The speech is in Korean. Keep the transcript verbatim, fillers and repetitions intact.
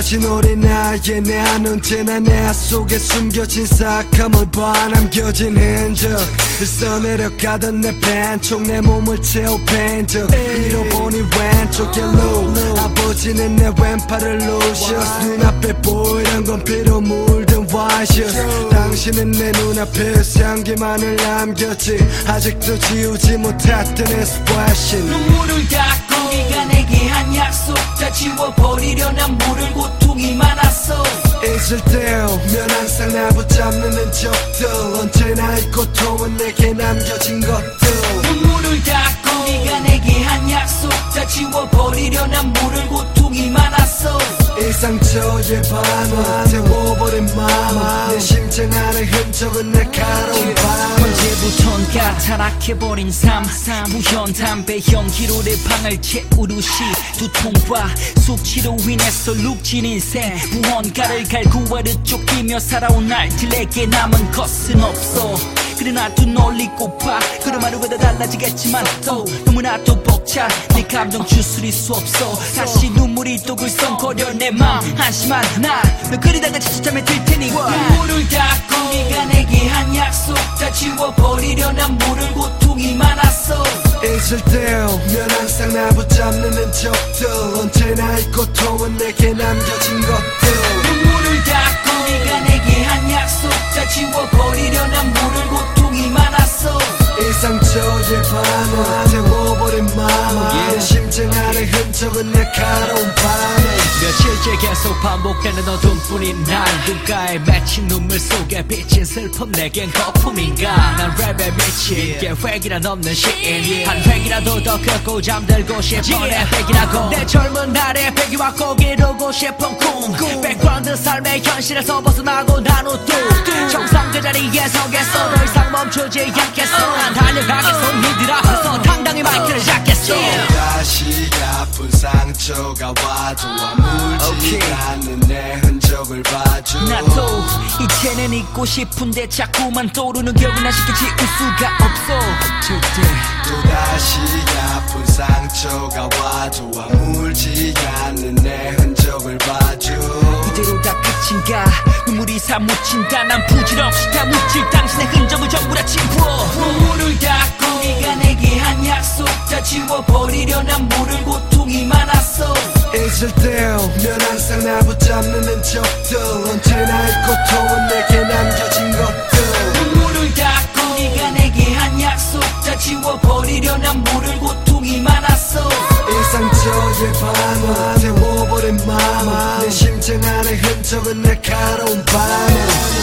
가진 어린아이의 난 언제나 내 속에 숨겨진 사악함을 봐. 남겨진 흔적 써내려가던 내 벤총 내 몸을 채워 벤적 잃어보니 왼쪽 옐로우 아버지는 내 왼팔을 루셔스 눈앞에 보이던 건 피로 물든 와이셔스 당신은 내 눈앞에 향기만을 남겼지 아직도 지우지 못했던 expression 눈물을 닦고 네가 내게 한 약속 다 지워버리려 난 모를 고통이 많았어 잊을 때 오면 항상 날 붙잡는 흔적들 언제나 이 고통은 내게 남겨진 것들 눈물을 닦고 네가 내게 한 약속 다 지워버리려 난 모를 고통이 많았어 이 상처의 반을 태워버린 마음 내 심장 안에 흔적은 날카로운 밤 언제부턴가 타락해버린 삶 부현 담배 연기로 내 방을 채우듯이 두통과 숙취로 인해서 룩진 인생 무언가를 갈구하듯 쫓기며 살아온 날들에게 남은 것은 없어 그러나 또 널리고파 그런 하루가 다 달라지겠지만 또 너무나 또 벅차 내 감정 추스릴 수 없어 다시 눈물이 또 글썽거려 내 맘 한심한 나너 그리다가 진짜 잠에 들 테니 눈물을 닦고 네가 내게 한 약속 다 지워버리려 난 모를 고통이 많았어 잊을 때 오면 항상 날 붙잡는 흔적들 언제나 이 고통은 내게 남겨진 것들 눈물을 닦고 네가 내게 한 약속 다 지워버리려 난 모를 고통이 많았어 이 상처의 반을 태워버린 마음 내 심장 안에 흔적은 날카로운 밤에 며칠째 계속 반복되는 어둠뿐인 날 눈가에 맺힌 눈물 속에 비친 슬픔 내겐 거품인가 난 랩에 미친 계획이란 없는 시인 한 획이라도 더 긋고 잠들고 싶어 내 백이라고 내 젊은 날의 배기와 꼭 이루고 싶은 꿈 백그라운드 삶의 현실에서 벗어나고 난 후ጡ 정상 그 자리에 서겠어 더 이상 멈추지 않겠어 난 달려가겠어 니들 앞에서 당당히 마이크를 잡겠어 다시 아픈 상처가 와도 아물지 않는 내 흔적을 봐줘 나도 이제는 잊고 싶은데 자꾸만 떠오르는 기억은 나 쉽게 지울 수가 없어 절대 또다시 아픈 상처가 와도 아물지 않는 내 흔적을 봐줘 이대로 다 끝인가 눈물이 사무친다 난 부질없이 다 묻힐 당신의 흔적을 전부 다 짚어 눈물을 닦고 네가 내게 한 약속 다 지워버리려 난 모를 고통이 많았어 잊을 때 오면 항상 날 붙잡는 흔적들 언제나 이 고통은 내게 남겨진 것들 눈물을 닦고 네가 내게 한 약속 다 지워버리려 난 모를 고통이 많았어 이 상처의 반을 태워버린 마음 내 심장 안에 흔적은 날카로운 밤에